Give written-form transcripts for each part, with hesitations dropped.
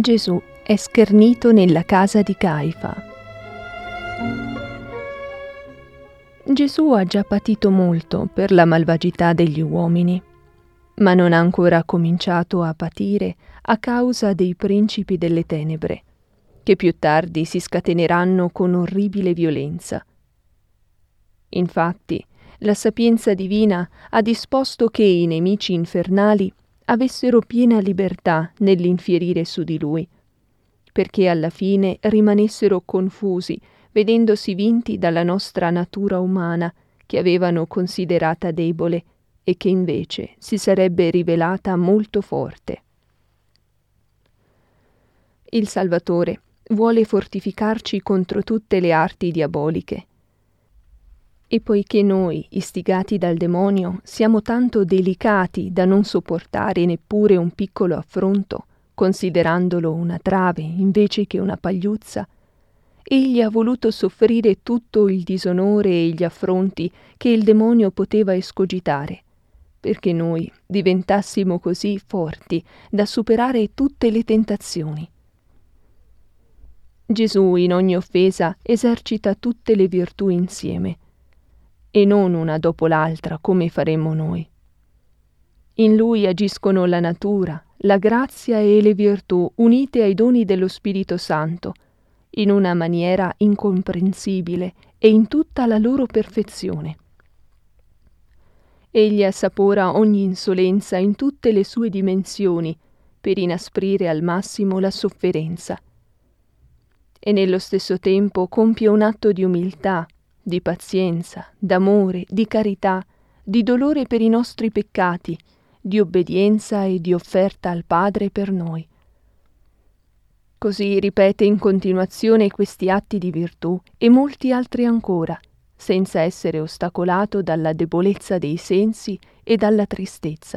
Gesù è schernito nella casa di Caifa. Gesù ha già patito molto per la malvagità degli uomini, ma non ha ancora cominciato a patire a causa dei principi delle tenebre, che più tardi si scateneranno con orribile violenza. Infatti, la sapienza divina ha disposto che i nemici infernali avessero piena libertà nell'infierire su di lui, perché alla fine rimanessero confusi, vedendosi vinti dalla nostra natura umana, che avevano considerata debole e che invece si sarebbe rivelata molto forte. Il Salvatore vuole fortificarci contro tutte le arti diaboliche. E poiché noi, istigati dal demonio, siamo tanto delicati da non sopportare neppure un piccolo affronto, considerandolo una trave invece che una pagliuzza, egli ha voluto soffrire tutto il disonore e gli affronti che il demonio poteva escogitare, perché noi diventassimo così forti da superare tutte le tentazioni. Gesù in ogni offesa esercita tutte le virtù insieme, e non una dopo l'altra come faremmo noi. In lui agiscono la natura, la grazia e le virtù unite ai doni dello Spirito Santo, in una maniera incomprensibile e in tutta la loro perfezione. Egli assapora ogni insolenza in tutte le sue dimensioni per inasprire al massimo la sofferenza. E nello stesso tempo compie un atto di umiltà, di pazienza, d'amore, di carità, di dolore per i nostri peccati, di obbedienza e di offerta al Padre per noi. Così ripete in continuazione questi atti di virtù e molti altri ancora, senza essere ostacolato dalla debolezza dei sensi e dalla tristezza.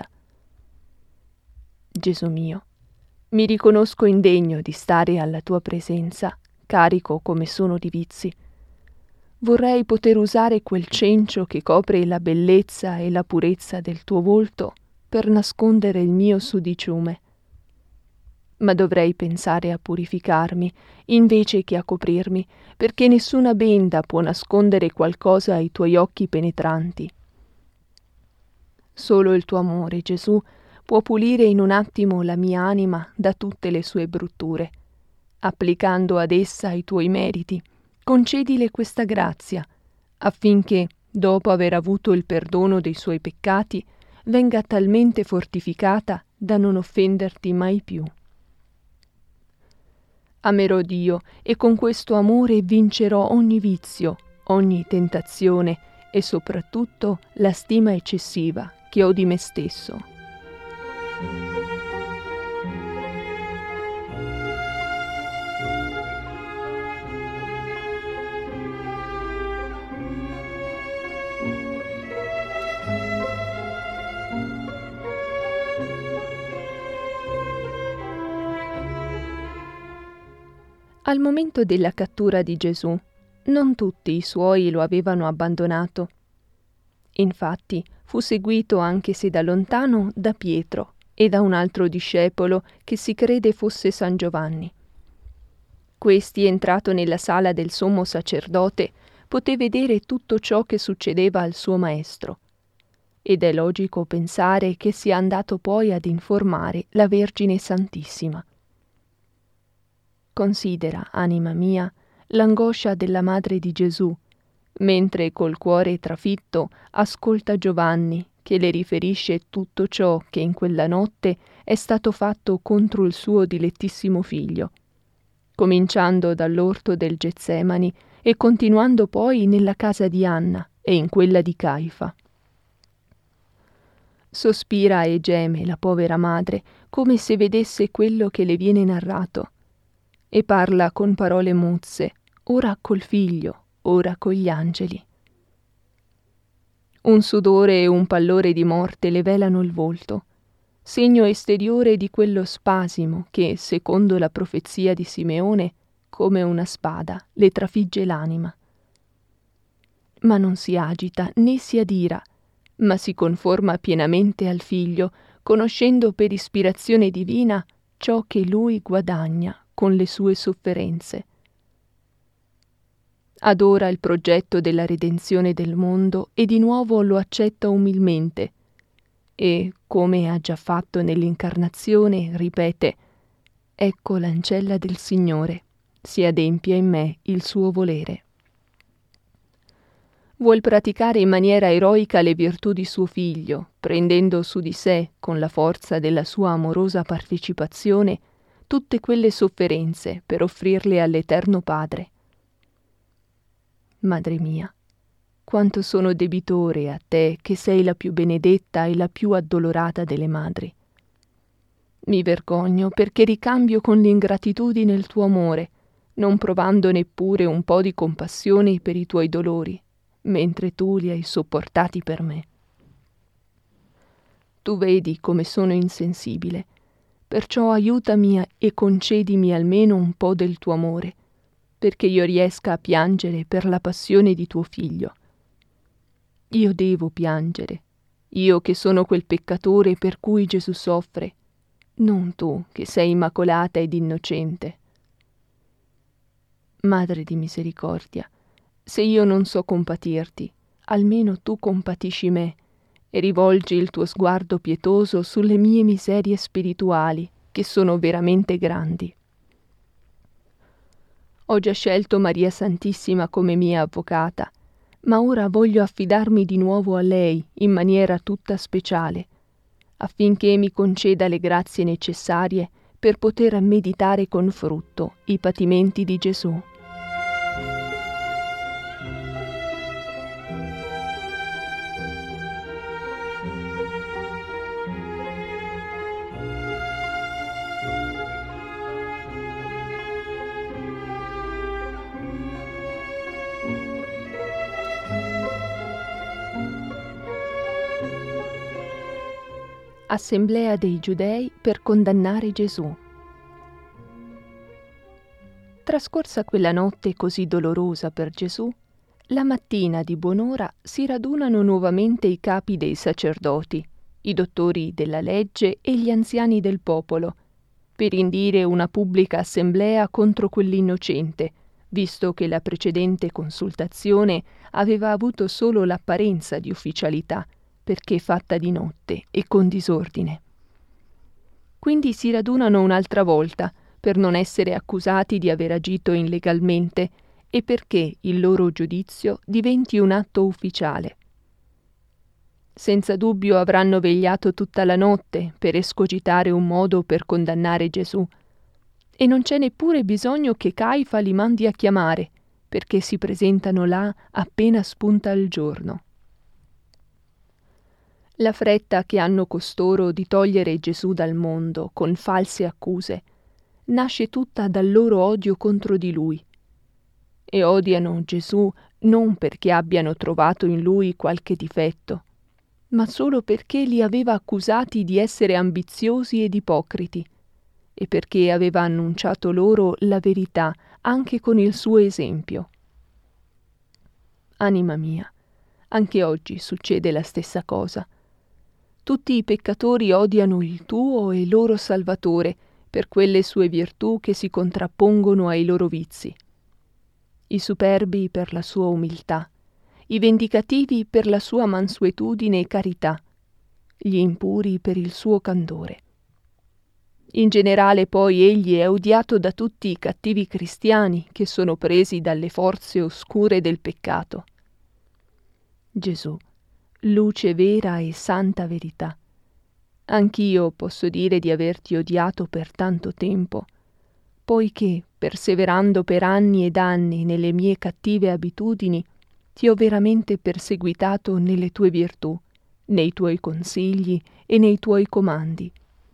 Gesù mio, mi riconosco indegno di stare alla tua presenza, carico come sono di vizi. Vorrei poter usare quel cencio che copre la bellezza e la purezza del tuo volto per nascondere il mio sudiciume. Ma dovrei pensare a purificarmi invece che a coprirmi, perché nessuna benda può nascondere qualcosa ai tuoi occhi penetranti. Solo il tuo amore, Gesù, può pulire in un attimo la mia anima da tutte le sue brutture. Applicando ad essa i tuoi meriti, concedile questa grazia, affinché, dopo aver avuto il perdono dei suoi peccati, venga talmente fortificata da non offenderti mai più. Amerò Dio e con questo amore vincerò ogni vizio, ogni tentazione e soprattutto la stima eccessiva che ho di me stesso. Al momento della cattura di Gesù, non tutti i suoi lo avevano abbandonato. Infatti, fu seguito anche se da lontano da Pietro e da un altro discepolo che si crede fosse San Giovanni. Questi, entrato nella sala del sommo sacerdote, poté vedere tutto ciò che succedeva al suo maestro. Ed è logico pensare che sia andato poi ad informare la Vergine Santissima. Considera, anima mia, l'angoscia della madre di Gesù, mentre col cuore trafitto ascolta Giovanni che le riferisce tutto ciò che in quella notte è stato fatto contro il suo dilettissimo figlio, cominciando dall'orto del Getsemani e continuando poi nella casa di Anna e in quella di Caifa. Sospira e geme la povera madre come se vedesse quello che le viene narrato, e parla con parole mozze, ora col figlio, ora con gli angeli. Un sudore e un pallore di morte le velano il volto, segno esteriore di quello spasimo che, secondo la profezia di Simeone, come una spada le trafigge l'anima. Ma non si agita né si adira, ma si conforma pienamente al figlio, conoscendo per ispirazione divina ciò che Lui guadagna con le sue sofferenze. Adora il progetto della redenzione del mondo e di nuovo lo accetta umilmente e, come ha già fatto nell'incarnazione, ripete: «Ecco l'ancella del Signore, si adempia in me il suo volere». Vuol praticare in maniera eroica le virtù di suo figlio, prendendo su di sé, con la forza della sua amorosa partecipazione, tutte quelle sofferenze per offrirle all'Eterno Padre. Madre mia, quanto sono debitore a te che sei la più benedetta e la più addolorata delle madri. Mi vergogno perché ricambio con l'ingratitudine il tuo amore, non provando neppure un po' di compassione per i tuoi dolori, mentre tu li hai sopportati per me. Tu vedi come sono insensibile, perciò aiutami e concedimi almeno un po' del tuo amore, perché io riesca a piangere per la passione di tuo figlio. Io devo piangere, io che sono quel peccatore per cui Gesù soffre, non tu che sei immacolata ed innocente. Madre di misericordia, se io non so compatirti, almeno tu compatisci me e rivolgi il tuo sguardo pietoso sulle mie miserie spirituali, che sono veramente grandi. Ho già scelto Maria Santissima come mia avvocata, ma ora voglio affidarmi di nuovo a lei in maniera tutta speciale, affinché mi conceda le grazie necessarie per poter meditare con frutto i patimenti di Gesù. Assemblea dei Giudei per condannare Gesù. Trascorsa quella notte così dolorosa per Gesù, la mattina di buon'ora si radunano nuovamente i capi dei sacerdoti, i dottori della legge e gli anziani del popolo, per indire una pubblica assemblea contro quell'innocente, visto che la precedente consultazione aveva avuto solo l'apparenza di ufficialità, perché fatta di notte e con disordine. Quindi si radunano un'altra volta, per non essere accusati di aver agito illegalmente e perché il loro giudizio diventi un atto ufficiale. Senza dubbio avranno vegliato tutta la notte per escogitare un modo per condannare Gesù, e non c'è neppure bisogno che Caifa li mandi a chiamare, perché si presentano là appena spunta il giorno. La fretta che hanno costoro di togliere Gesù dal mondo con false accuse nasce tutta dal loro odio contro di lui, e odiano Gesù non perché abbiano trovato in lui qualche difetto, ma solo perché li aveva accusati di essere ambiziosi ed ipocriti, e perché aveva annunciato loro la verità anche con il suo esempio. Anima mia, anche oggi succede la stessa cosa. Tutti i peccatori odiano il tuo e loro Salvatore per quelle sue virtù che si contrappongono ai loro vizi. I superbi per la sua umiltà, i vendicativi per la sua mansuetudine e carità, gli impuri per il suo candore. In generale poi egli è odiato da tutti i cattivi cristiani che sono presi dalle forze oscure del peccato. Gesù, luce vera e santa verità, anch'io posso dire di averti odiato per tanto tempo, poiché, perseverando per anni ed anni nelle mie cattive abitudini, ti ho veramente perseguitato nelle tue virtù, nei tuoi consigli e nei tuoi comandi.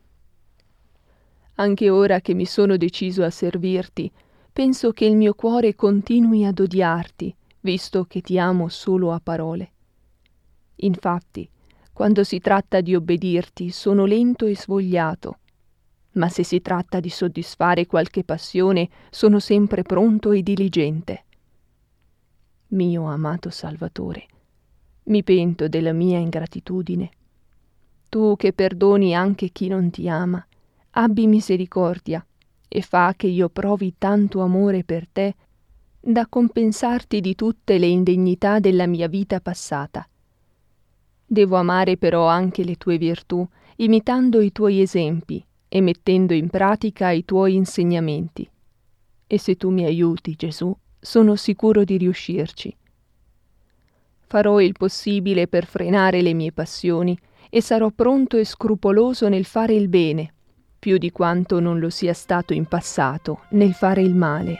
Anche ora che mi sono deciso a servirti, penso che il mio cuore continui ad odiarti, visto che ti amo solo a parole. Infatti, quando si tratta di obbedirti, sono lento e svogliato, ma se si tratta di soddisfare qualche passione, sono sempre pronto e diligente. Mio amato Salvatore, mi pento della mia ingratitudine. Tu che perdoni anche chi non ti ama, abbi misericordia e fa che io provi tanto amore per te da compensarti di tutte le indegnità della mia vita passata. Devo amare però anche le tue virtù, imitando i tuoi esempi e mettendo in pratica i tuoi insegnamenti. E se tu mi aiuti, Gesù, sono sicuro di riuscirci. Farò il possibile per frenare le mie passioni e sarò pronto e scrupoloso nel fare il bene, più di quanto non lo sia stato in passato nel fare il male.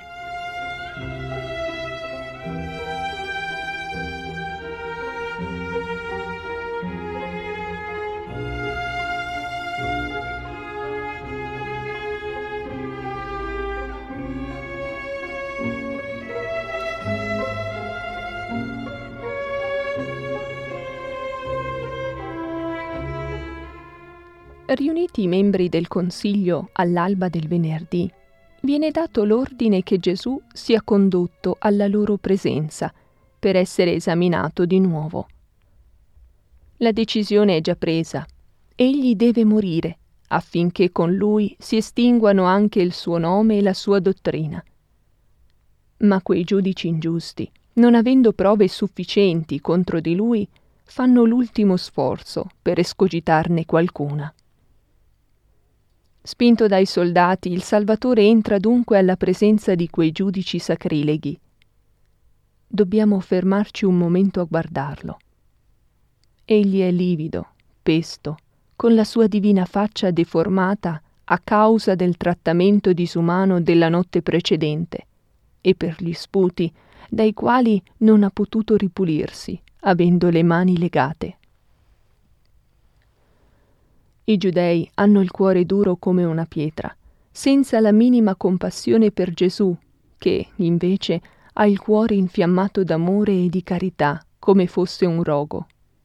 Riuniti i membri del Consiglio all'alba del venerdì, viene dato l'ordine che Gesù sia condotto alla loro presenza per essere esaminato di nuovo. La decisione è già presa. Egli deve morire, affinché con lui si estinguano anche il suo nome e la sua dottrina. Ma quei giudici ingiusti, non avendo prove sufficienti contro di lui, fanno l'ultimo sforzo per escogitarne qualcuna. Spinto dai soldati, il Salvatore entra dunque alla presenza di quei giudici sacrileghi. Dobbiamo fermarci un momento a guardarlo. Egli è livido, pesto, con la sua divina faccia deformata a causa del trattamento disumano della notte precedente e per gli sputi dai quali non ha potuto ripulirsi, avendo le mani legate. I giudei hanno il cuore duro come una pietra, senza la minima compassione per Gesù, che, invece, ha il cuore infiammato d'amore e di carità, come fosse un rogo.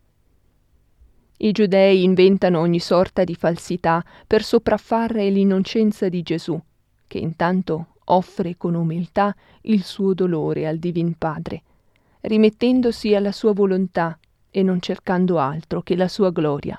I giudei inventano ogni sorta di falsità per sopraffare l'innocenza di Gesù, che intanto offre con umiltà il suo dolore al Divin Padre, rimettendosi alla sua volontà e non cercando altro che la sua gloria.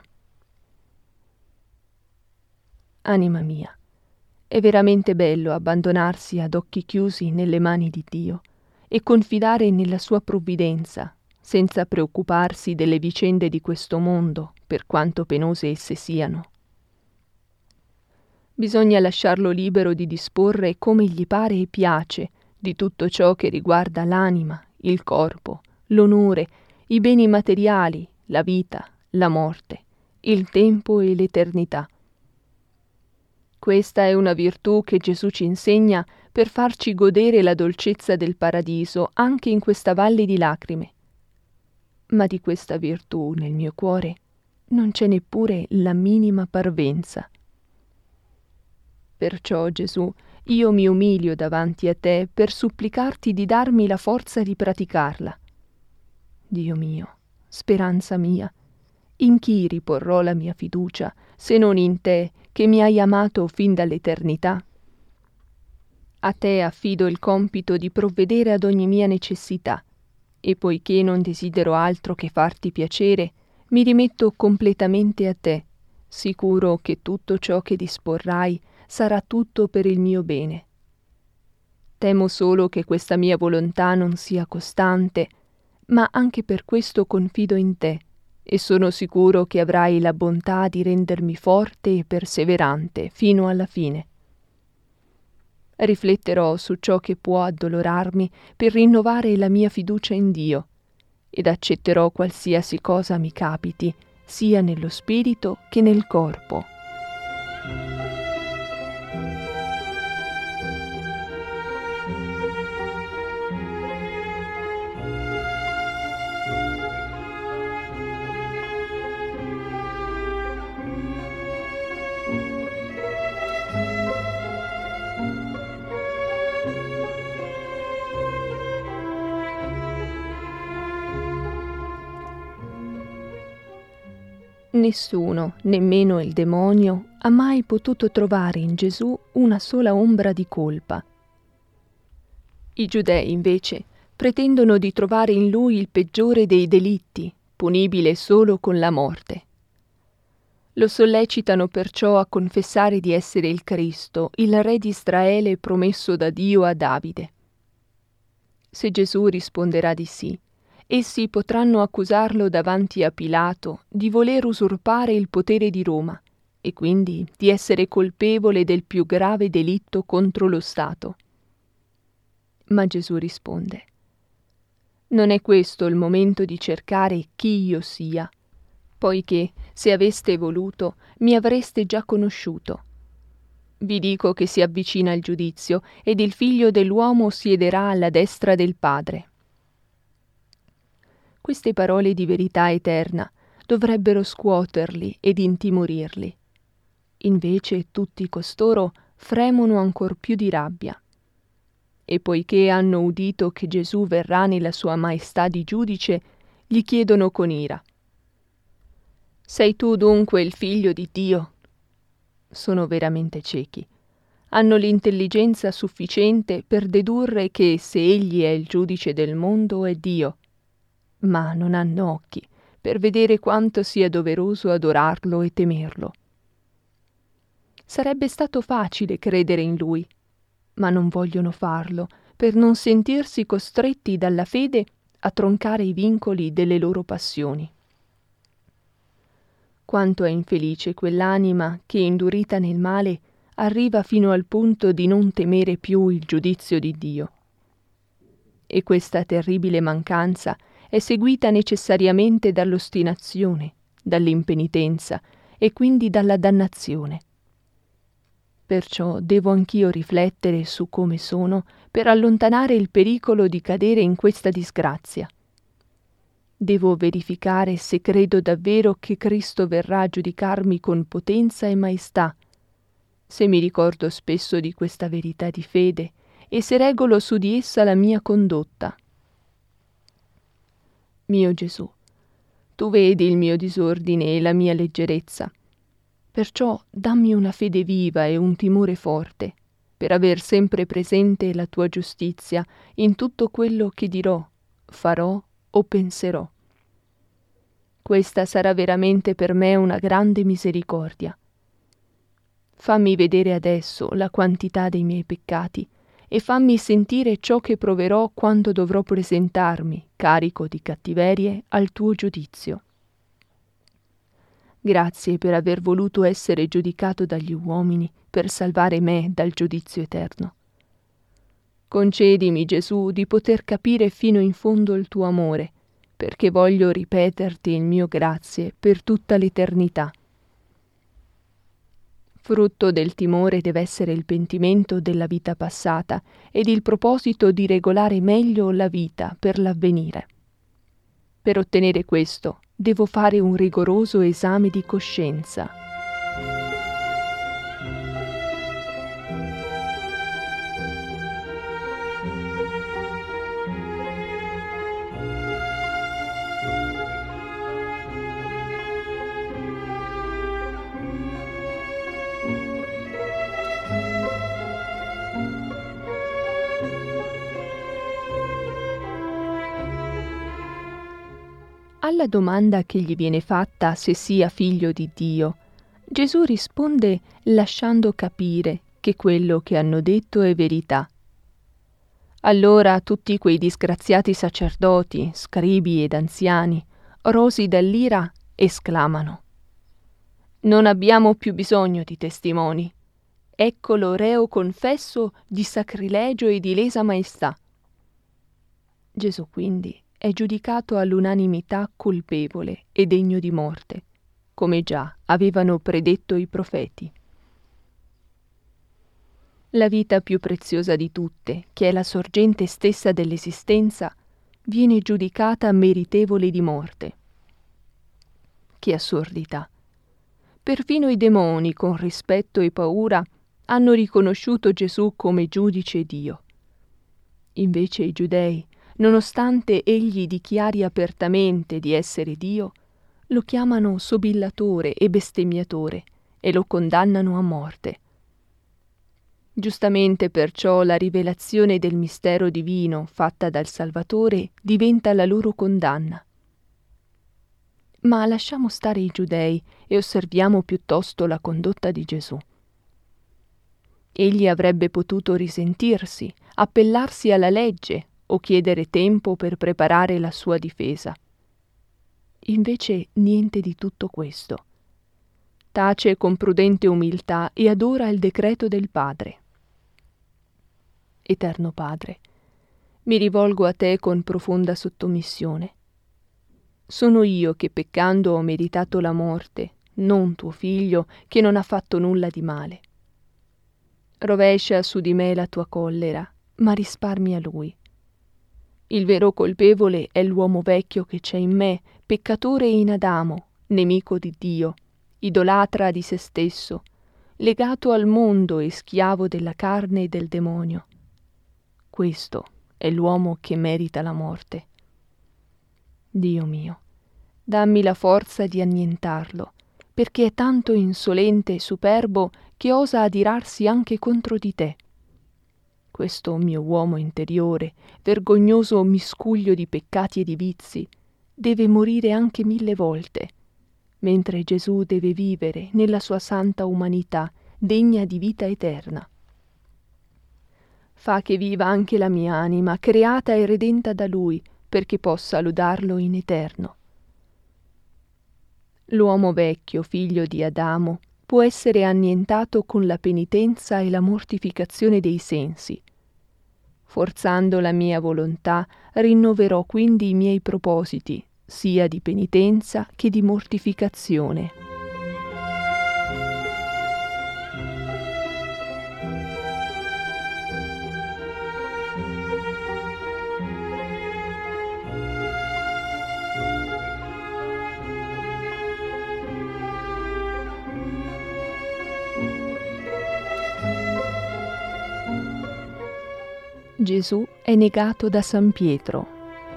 Anima mia, è veramente bello abbandonarsi ad occhi chiusi nelle mani di Dio e confidare nella sua provvidenza, senza preoccuparsi delle vicende di questo mondo, per quanto penose esse siano. Bisogna lasciarlo libero di disporre come gli pare e piace di tutto ciò che riguarda l'anima, il corpo, l'onore, i beni materiali, la vita, la morte, il tempo e l'eternità. Questa è una virtù che Gesù ci insegna per farci godere la dolcezza del paradiso anche in questa valle di lacrime. Ma di questa virtù nel mio cuore non c'è neppure la minima parvenza. Perciò, Gesù, io mi umilio davanti a te per supplicarti di darmi la forza di praticarla. Dio mio, speranza mia, in chi riporrò la mia fiducia, se non in te, che mi hai amato fin dall'eternità? A te affido il compito di provvedere ad ogni mia necessità, e poiché non desidero altro che farti piacere, mi rimetto completamente a te, sicuro che tutto ciò che disporrai sarà tutto per il mio bene. Temo solo che questa mia volontà non sia costante, ma anche per questo confido in te, e sono sicuro che avrai la bontà di rendermi forte e perseverante fino alla fine. Rifletterò su ciò che può addolorarmi per rinnovare la mia fiducia in Dio, ed accetterò qualsiasi cosa mi capiti, sia nello spirito che nel corpo. Nessuno, nemmeno il demonio, ha mai potuto trovare in Gesù una sola ombra di colpa. I giudei, invece, pretendono di trovare in lui il peggiore dei delitti, punibile solo con la morte. Lo sollecitano perciò a confessare di essere il Cristo, il Re di Israele promesso da Dio a Davide. Se Gesù risponderà di sì, essi potranno accusarlo davanti a Pilato di voler usurpare il potere di Roma e quindi di essere colpevole del più grave delitto contro lo Stato. Ma Gesù risponde: non è questo il momento di cercare chi io sia, poiché, se aveste voluto, mi avreste già conosciuto. Vi dico che si avvicina il giudizio, ed il Figlio dell'uomo siederà alla destra del Padre. Queste parole di verità eterna dovrebbero scuoterli ed intimorirli. Invece tutti costoro fremono ancor più di rabbia. E poiché hanno udito che Gesù verrà nella sua maestà di giudice, gli chiedono con ira: sei tu dunque il Figlio di Dio? Sono veramente ciechi. Hanno l'intelligenza sufficiente per dedurre che se egli è il giudice del mondo è Dio, ma non hanno occhi per vedere quanto sia doveroso adorarlo e temerlo. Sarebbe stato facile credere in lui, ma non vogliono farlo per non sentirsi costretti dalla fede a troncare i vincoli delle loro passioni. Quanto è infelice quell'anima che, indurita nel male, arriva fino al punto di non temere più il giudizio di Dio. E questa terribile mancanza è seguita necessariamente dall'ostinazione, dall'impenitenza e quindi dalla dannazione. Perciò devo anch'io riflettere su come sono per allontanare il pericolo di cadere in questa disgrazia. Devo verificare se credo davvero che Cristo verrà a giudicarmi con potenza e maestà, se mi ricordo spesso di questa verità di fede e se regolo su di essa la mia condotta. Mio Gesù, tu vedi il mio disordine e la mia leggerezza, perciò dammi una fede viva e un timore forte, per aver sempre presente la tua giustizia in tutto quello che dirò, farò o penserò. Questa sarà veramente per me una grande misericordia. Fammi vedere adesso la quantità dei miei peccati e fammi sentire ciò che proverò quando dovrò presentarmi, carico di cattiverie, al tuo giudizio. Grazie per aver voluto essere giudicato dagli uomini per salvare me dal giudizio eterno. Concedimi, Gesù, di poter capire fino in fondo il tuo amore, perché voglio ripeterti il mio grazie per tutta l'eternità. Frutto del timore deve essere il pentimento della vita passata ed il proposito di regolare meglio la vita per l'avvenire. Per ottenere questo, devo fare un rigoroso esame di coscienza. Alla domanda che gli viene fatta se sia figlio di Dio, Gesù risponde lasciando capire che quello che hanno detto è verità. Allora tutti quei disgraziati sacerdoti, scribi ed anziani, rosi dall'ira, esclamano: non abbiamo più bisogno di testimoni. Eccolo reo confesso di sacrilegio e di lesa maestà. Gesù quindi è giudicato all'unanimità colpevole e degno di morte, come già avevano predetto i profeti. La vita più preziosa di tutte, che è la sorgente stessa dell'esistenza, viene giudicata meritevole di morte. Che assurdità! Perfino i demoni, con rispetto e paura, hanno riconosciuto Gesù come giudice Dio. Invece i giudei, nonostante egli dichiari apertamente di essere Dio, lo chiamano sobillatore e bestemmiatore e lo condannano a morte. Giustamente perciò la rivelazione del mistero divino fatta dal Salvatore diventa la loro condanna. Ma lasciamo stare i giudei e osserviamo piuttosto la condotta di Gesù. Egli avrebbe potuto risentirsi, appellarsi alla legge o chiedere tempo per preparare la sua difesa. Invece niente di tutto questo. Tace con prudente umiltà e adora il decreto del Padre. Eterno Padre, mi rivolgo a te con profonda sottomissione. Sono io che peccando ho meritato la morte, non tuo figlio che non ha fatto nulla di male. Rovescia su di me la tua collera, ma risparmia lui. Il vero colpevole è l'uomo vecchio che c'è in me, peccatore in Adamo, nemico di Dio, idolatra di se stesso, legato al mondo e schiavo della carne e del demonio. Questo è l'uomo che merita la morte. Dio mio, dammi la forza di annientarlo, perché è tanto insolente e superbo che osa adirarsi anche contro di te. Questo mio uomo interiore, vergognoso miscuglio di peccati e di vizi, deve morire anche 1000 volte, mentre Gesù deve vivere nella sua santa umanità, degna di vita eterna. Fa che viva anche la mia anima, creata e redenta da Lui, perché possa lodarlo in eterno. L'uomo vecchio, figlio di Adamo, può essere annientato con la penitenza e la mortificazione dei sensi. Forzando la mia volontà, rinnoverò quindi i miei propositi, sia di penitenza che di mortificazione. Gesù è negato da San Pietro.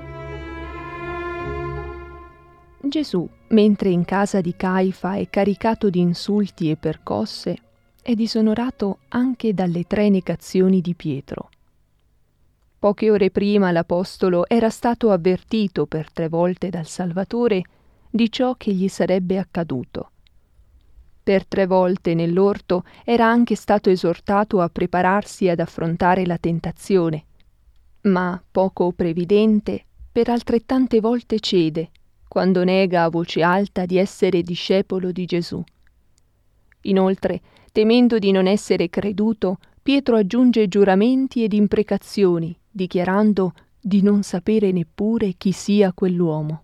Gesù, mentre in casa di Caifa è caricato di insulti e percosse, è disonorato anche dalle 3 negazioni di Pietro. Poche ore prima l'Apostolo era stato avvertito per 3 volte dal Salvatore di ciò che gli sarebbe accaduto. Per 3 volte nell'orto era anche stato esortato a prepararsi ad affrontare la tentazione, ma, poco previdente, per altrettante volte cede, quando nega a voce alta di essere discepolo di Gesù. Inoltre, temendo di non essere creduto, Pietro aggiunge giuramenti ed imprecazioni, dichiarando di non sapere neppure chi sia quell'uomo.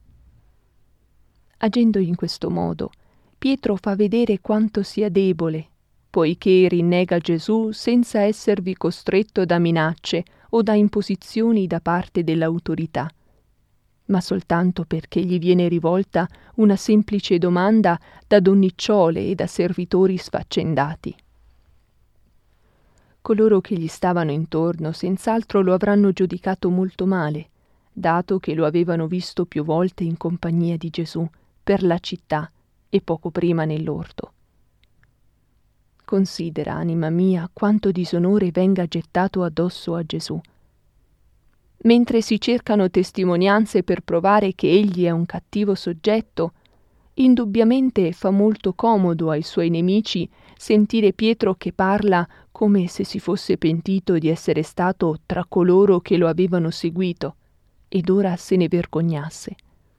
Agendo in questo modo, Pietro fa vedere quanto sia debole, poiché rinnega Gesù senza esservi costretto da minacce o da imposizioni da parte dell'autorità, ma soltanto perché gli viene rivolta una semplice domanda da donnicciole e da servitori sfaccendati. Coloro che gli stavano intorno senz'altro lo avranno giudicato molto male, dato che lo avevano visto più volte in compagnia di Gesù per la città e poco prima nell'orto. Considera, anima mia, quanto disonore venga gettato addosso a Gesù. Mentre si cercano testimonianze per provare che egli è un cattivo soggetto, indubbiamente fa molto comodo ai suoi nemici sentire Pietro che parla come se si fosse pentito di essere stato tra coloro che lo avevano seguito ed ora se ne vergognasse.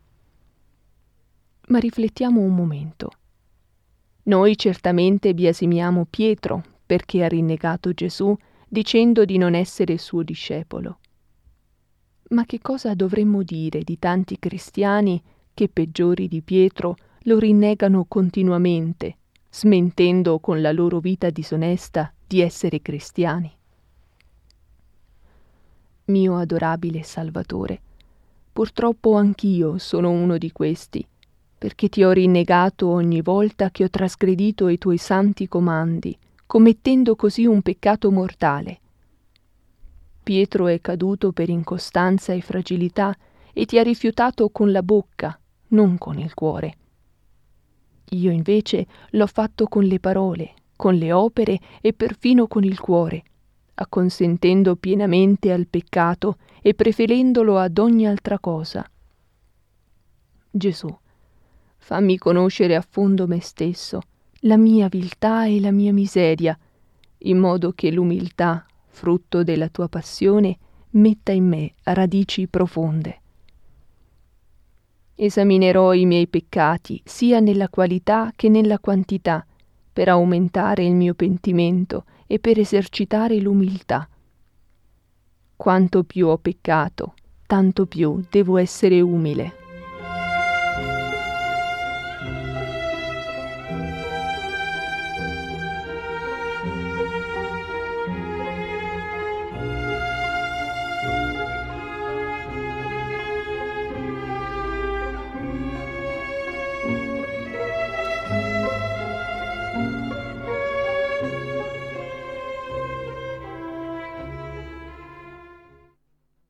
Ma riflettiamo un momento. Noi certamente biasimiamo Pietro perché ha rinnegato Gesù dicendo di non essere suo discepolo. Ma che cosa dovremmo dire di tanti cristiani che, peggiori di Pietro, lo rinnegano continuamente, smentendo con la loro vita disonesta di essere cristiani? Mio adorabile Salvatore, purtroppo anch'io sono uno di questi, perché ti ho rinnegato ogni volta che ho trasgredito i tuoi santi comandi, commettendo così un peccato mortale. Pietro è caduto per incostanza e fragilità e ti ha rifiutato con la bocca, non con il cuore. Io invece l'ho fatto con le parole, con le opere e perfino con il cuore, acconsentendo pienamente al peccato e preferendolo ad ogni altra cosa. Gesù, Fammi conoscere a fondo me stesso, la mia viltà e la mia miseria, in modo che l'umiltà, frutto della tua passione, metta in me radici profonde. Esaminerò i miei peccati sia nella qualità che nella quantità, per aumentare il mio pentimento e per esercitare l'umiltà. Quanto più ho peccato, tanto più devo essere umile.